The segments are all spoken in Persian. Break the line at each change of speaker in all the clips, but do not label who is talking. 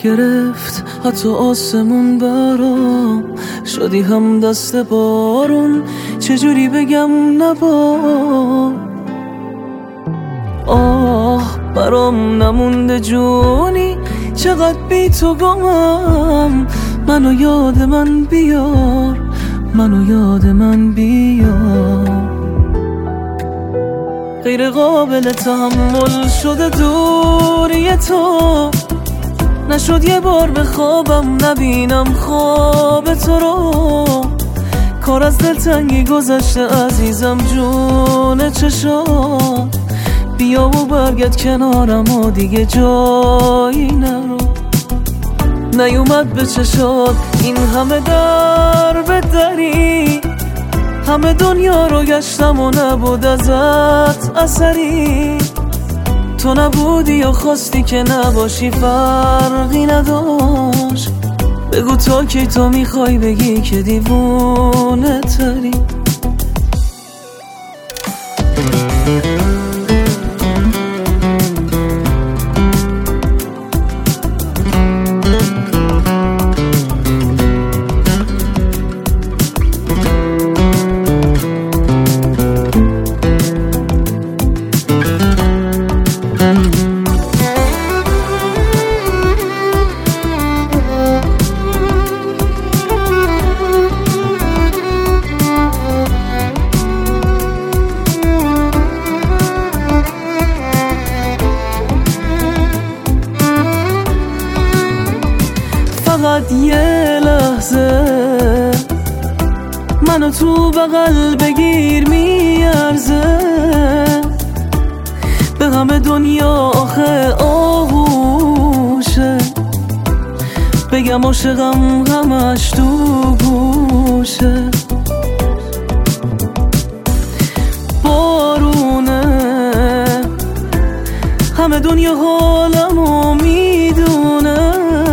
گرفت حتی آسمون برام، شدی هم دست بارون، چجوری بگم نبار. آه برام نمونده جونی، چقدر بی تو گمم. منو یاد من بیار، منو یاد من بیار. غیر قابل تحمل شده دوری تو، نشد یه بار به خوابم نبینم خواب تو رو. کار از دلتنگی گذشته عزیزم جون چشام، بیا و برگرد کنارم و دیگه جایی نرو. نیومد به چشات این همه در به دری، همه دنیا رو گشتم و نبود ازت اثری. تو نبودی یا خواستی که نباشی فرقی نداشت. بگو تا کی تو میخوای بگی که دیوونه تری. فقط یه لحظه منو تو بغل بگیر، میارزه به همه دنیا آخه آغوشه. بگم عاشقم همش تو گوشه. بارونه همه دنیا حالمو میدونه،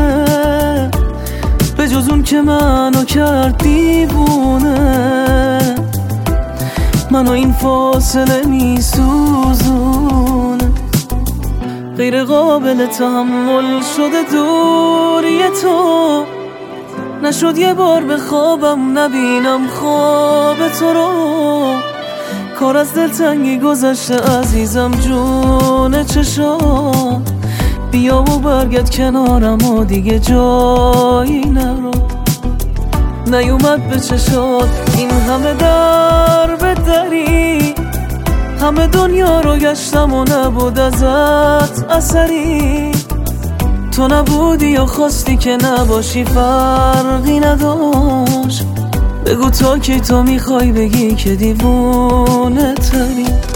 به جز اون که منو کرد دیوونه. منو این فاصله میسوزونه. غیر قابل تحمل شده دوری تو، نشد یه بار به خوابم نبینم خواب تو رو. کار از دلتنگی گذشته عزیزم جون چشام، بیا و برگرد کنارم و دیگه جایی نرو. نیومد به چشات این همه در به دری، همه دنیا رو گشتم و نبود ازت اثری. تو نبودی یا خواستی که نباشی فرقی نداشت. بگو تا کی تو میخوای بگی که دیوونه تری.